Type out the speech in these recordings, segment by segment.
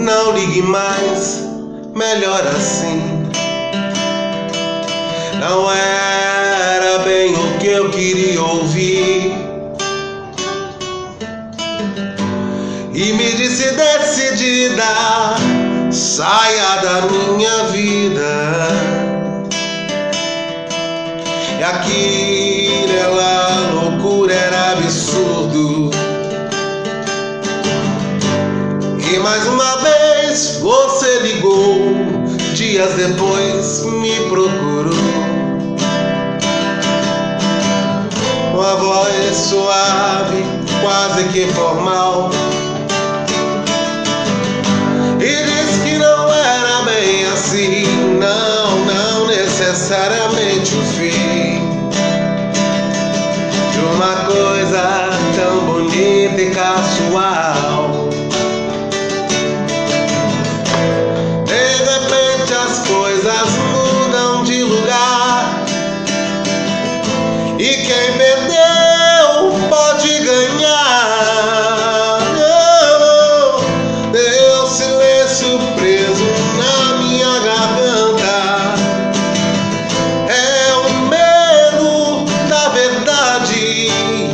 Não ligue mais, melhor assim. Não era bem o que eu queria ouvir. E me disse decidida: saia da minha vida. E aquela loucura era absurdo. E mais uma vez você ligou, dias depois me procurou. Uma voz suave, quase que formal, e disse que não era bem assim. Não necessariamente o fim de uma coisa tão bonita e casual. Coisas mudam de lugar, e quem perdeu pode ganhar. Deu silêncio preso na minha garganta. É o medo da verdade.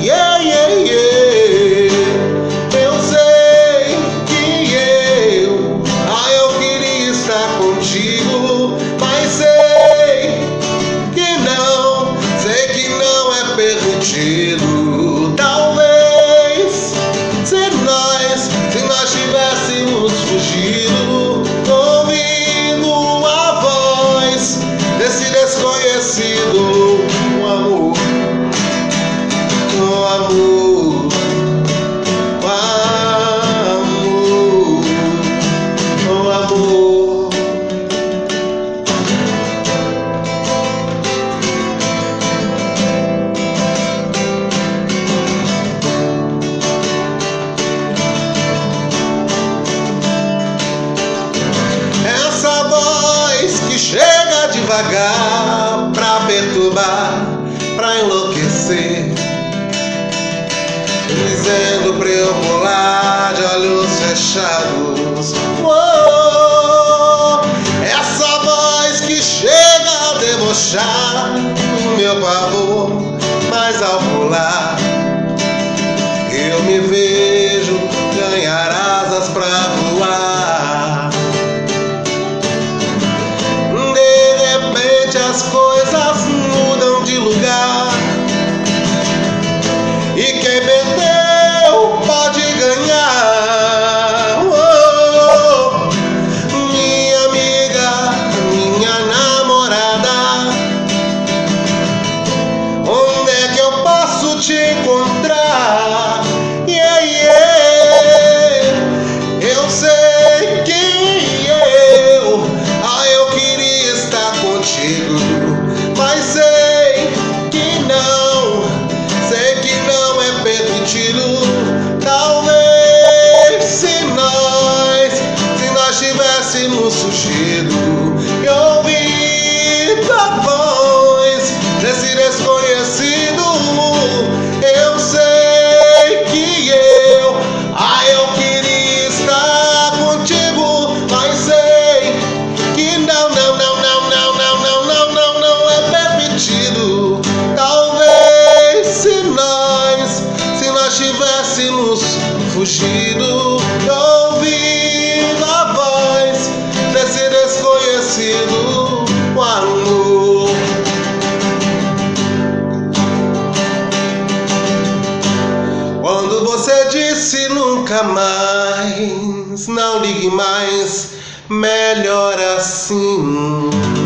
Eu sei que eu queria estar contigo, mas sei que não é permitido. Talvez se nós tivéssemos fugido, ouvindo a voz desse desconhecido, o amor, o amor, o amor, o amor. Essa voz que chega devagar pra perturbar, pra enlouquecer, dizendo pra eu pular de olhos fechados. Essa voz que chega a debochar o meu pavor, mas ao pular eu me vejo ganhar asas pra voar. As coisas mudam de lugar, e quem perdeu pode ganhar. Minha amiga, minha namorada, onde é que eu posso te encontrar? Eu sei que eu queria estar contigo, mas sei que não é permitido. Talvez se nós tivéssemos fugido e ouvido a voz desse desconhecido, eu sei que eu queria estar contigo, mas sei que não é permitido. Talvez se nós tivéssemos fugido e ouvido a voz desse desconhecido, o amor. Quando você disse nunca mais, não ligue mais, melhor assim.